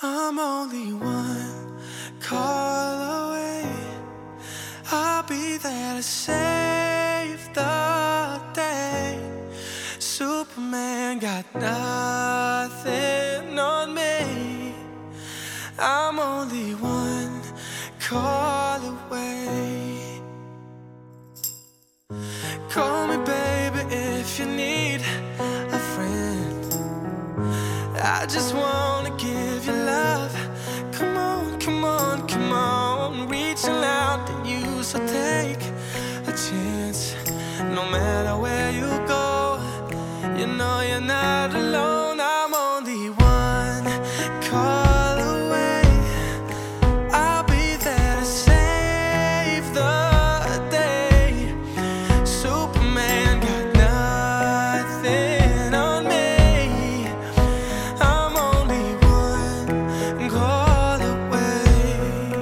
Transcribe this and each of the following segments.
I'm only one call away. I'll be there to save the day. Superman got nothing on me. I'm only one call away. Call me baby if you need a friend. I just wanna give you love. Come on, come on, come on. Reaching out to you, so take a chance. No matter where you go, you know you're not alone. I'm only one call away. I'll be there to save the day. Superman got nothing on me. I'm only one call away.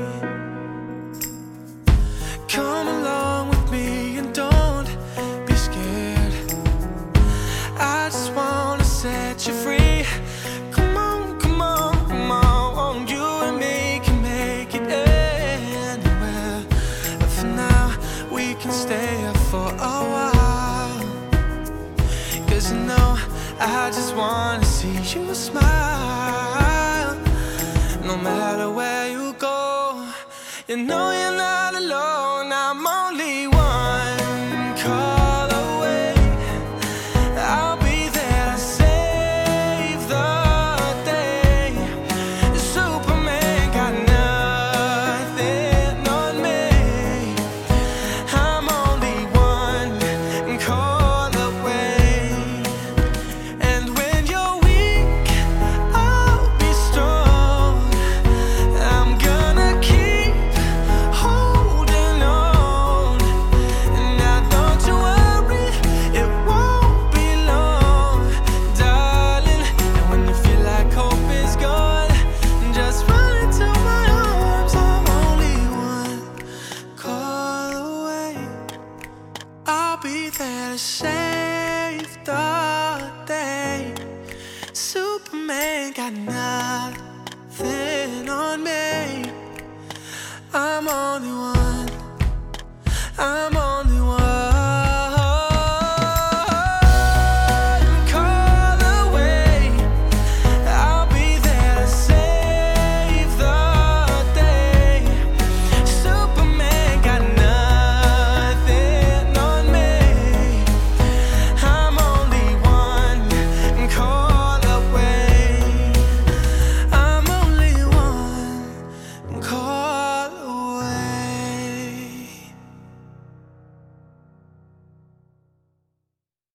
Come along with me and don't be scared. I just wanna set you free. Come on, come on, come on. You and me can make it anywhere. But for now, we can stay up for a while. 'Cause you know, I just wanna see you smile. No matter where you go, you know you're not alone. I'm only one call away. I'll be there to save the day. Superman got nothing on me. I'm only one call away. And when you're weak, I'll be strong. I'm gonna keep holding on. And now don't you worry, it won't be long, darling. And when you feel like hope is gone, just run into my arms. I'm only one call away. I'll be there to save the day. Superman got nothing on me. I'm only one